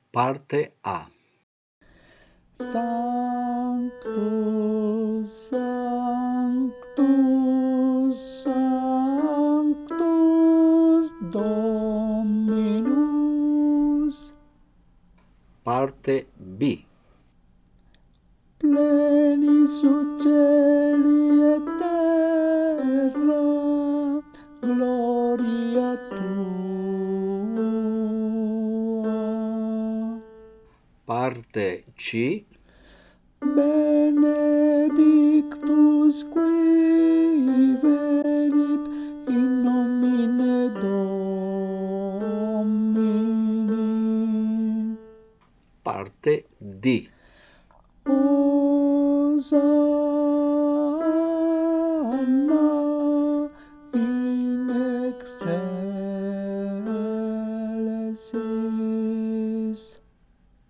Parte A. Sanctus, Sanctus, Sanctus Dominus. Parte B. Plenis celi et terra, gloria tua. Parte C. Benedictus qui venit in nomine Domini. Parte D. Hosanna